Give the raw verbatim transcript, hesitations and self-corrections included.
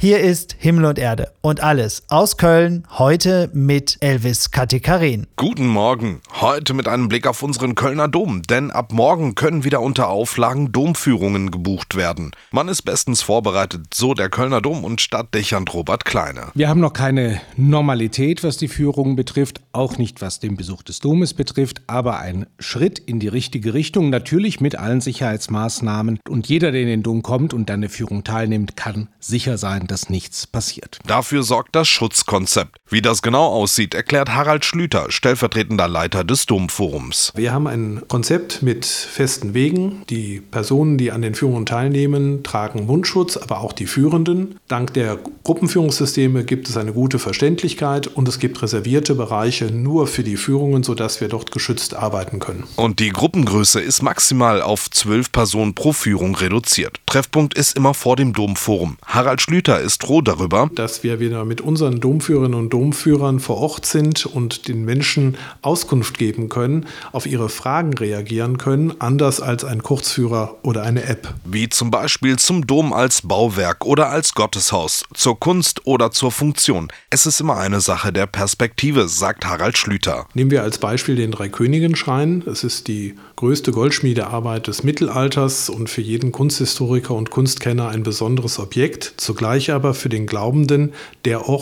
Hier ist Himmel und Erde und alles aus Köln, heute mit Elvis Katekarin. Guten Morgen, heute mit einem Blick auf unseren Kölner Dom, denn ab morgen können wieder unter Auflagen Domführungen gebucht werden. Man ist bestens vorbereitet, so der Kölner Dom und Stadtdechant Robert Kleine. Wir haben noch keine Normalität, was die Führungen betrifft, auch nicht was den Besuch des Domes betrifft, aber ein Schritt in die richtige Richtung, natürlich mit allen Sicherheitsmaßnahmen. Und jeder, der in den Dom kommt und an der Führung teilnimmt, kann sicher sein, dass nichts passiert. Dafür sorgt das Schutzkonzept. Wie das genau aussieht, erklärt Harald Schlüter, stellvertretender Leiter des Domforums. Wir haben ein Konzept mit festen Wegen. Die Personen, die an den Führungen teilnehmen, tragen Mundschutz, aber auch die Führenden. Dank der Gruppenführungssysteme gibt es eine gute Verständlichkeit und es gibt reservierte Bereiche nur für die Führungen, sodass wir dort geschützt arbeiten können. Und die Gruppengröße ist maximal auf zwölf Personen pro Führung reduziert. Treffpunkt ist immer vor dem Domforum. Harald Schlüter ist froh darüber, dass wir wieder mit unseren Domführerinnen und Domführern vor Ort sind und den Menschen Auskunft geben können, auf ihre Fragen reagieren können, anders als ein Kurzführer oder eine App. Wie zum Beispiel zum Dom als Bauwerk oder als Gotteshaus, zur Kunst oder zur Funktion. Es ist immer eine Sache der Perspektive, sagt Harald Schlüter. Nehmen wir als Beispiel den Dreikönigenschrein. Es ist die größte Goldschmiedearbeit des Mittelalters und für jeden Kunsthistoriker und Kunstkenner ein besonderes Objekt. Zugleich aber für den Glaubenden der Ort,